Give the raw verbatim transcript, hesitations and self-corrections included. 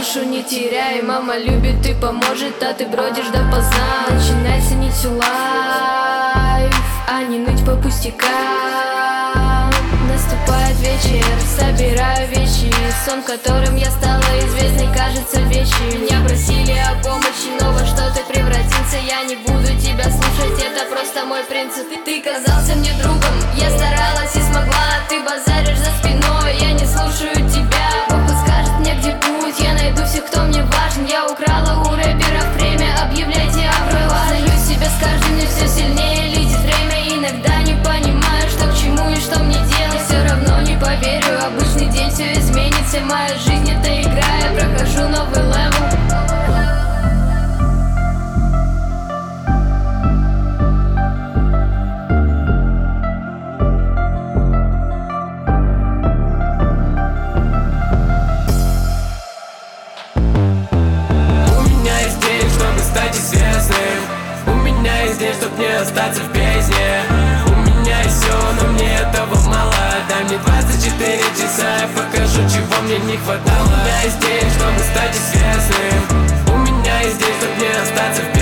душу не теряй. Мама любит и поможет, а ты бродишь допоздна. Начинай ценить всю лайф, а не ныть по пустякам. Наступает вечер, собираю вещи. Сон, которым я стала известной, кажется вещью. Меня просили о помощи, но во что ты превратился? Я не буду тебя слушать, это просто мой принцип. Ты казался мне другом, я старалась и смогла. Ты базаришь за спиной, я не слушаю тебя. Бог подскажет мне, где путь, я найду всех, кто мне важен. Я украла у рэперов время, объявляйте о правах. Знаю себя с каждым, мне все сильнее летит время. Иногда не понимаю, что к чему и что мне делать. Все равно не поверю, обычный день, все изменится. Моя жизнь это игра, я прохожу новый левел. У меня есть день, чтоб не остаться в бездне. У меня есть все, но мне этого мало. Дай мне двадцать четыре часа, я покажу, чего мне не хватало. У меня есть день, чтобы стать известным. У меня есть день, чтоб не остаться в бездне.